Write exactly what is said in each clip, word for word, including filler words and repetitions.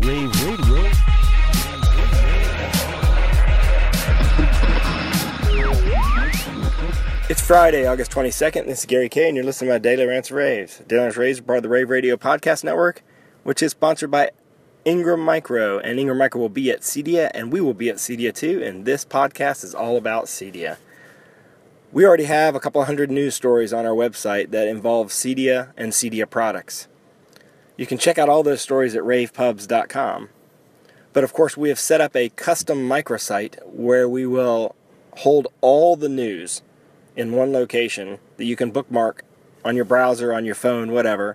Rave Radio. It's Friday, August twenty-second. This is Gary Kay, and you're listening to my Daily Rants of Raves. Daily Rants of Raves is part of the Rave Radio Podcast Network, which is sponsored by Ingram Micro. And Ingram Micro will be at CEDIA, and we will be at CEDIA too. And this podcast is all about CEDIA. We already have a couple hundred news stories on our website that involve CEDIA and CEDIA products. You can check out all those stories at rave pubs dot com. But of course, we have set up a custom microsite where we will hold all the news in one location that you can bookmark on your browser, on your phone, whatever,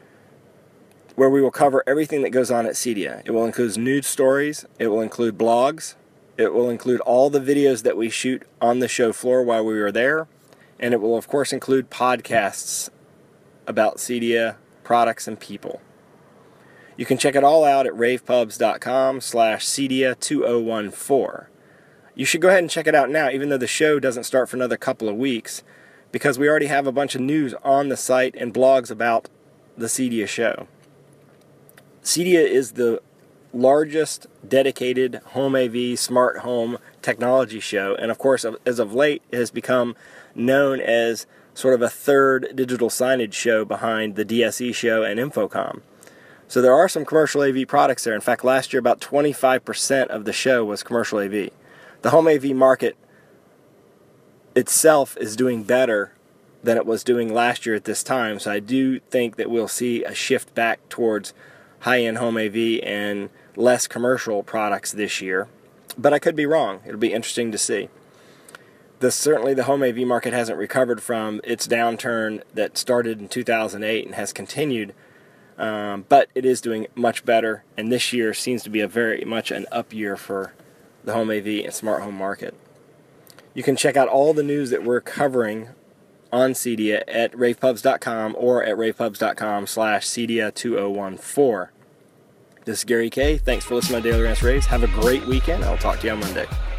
where we will cover everything that goes on at CEDIA. It will include news stories, it will include blogs, it will include all the videos that we shoot on the show floor while we were there, and it will of course include podcasts about CEDIA products and people. You can check it all out at rave pubs dot com slash CEDIA two oh one four. You should go ahead and check it out now, even though the show doesn't start for another couple of weeks, because we already have a bunch of news on the site and blogs about the CEDIA show. CEDIA is the largest dedicated home A V, smart home technology show, and of course, as of late, it has become known as sort of a third digital signage show behind the D S E show and Infocom. So there are some commercial A V products there. In fact, last year, about twenty-five percent of the show was commercial A V. The home A V market itself is doing better than it was doing last year at this time, so I do think that we'll see a shift back towards high-end home A V and less commercial products this year. But I could be wrong. It'll be interesting to see. The, certainly the home A V market hasn't recovered from its downturn that started in two thousand eight and has continued, um, but it is doing much better, and this year seems to be a very much an up year for the home A V and smart home market. You can check out all the news that we're covering on CEDIA at rave pubs dot com or at rave pubs dot com slash CEDIA two oh one four. This is Gary Kay. Thanks for listening to my Daily Rants Raves. Have a great weekend. I'll talk to you on Monday.